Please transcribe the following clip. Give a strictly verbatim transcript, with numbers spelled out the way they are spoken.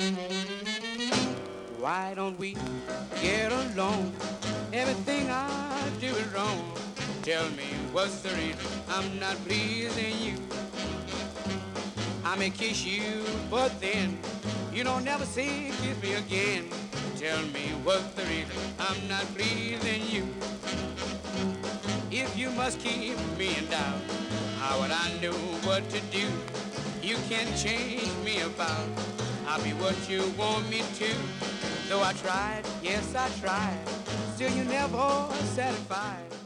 Why don't we get along? Everything I do is wrong. Tell me what's the reason I'm not pleasing you. I may kiss you, but then you don't never say kiss me again. Tell me what's the reason I'm not pleasing you. If you must keep me in doubt, how would I know what to do? You can't change me about. I'll be what you want me to. Though I tried, yes I tried, still you never satisfied.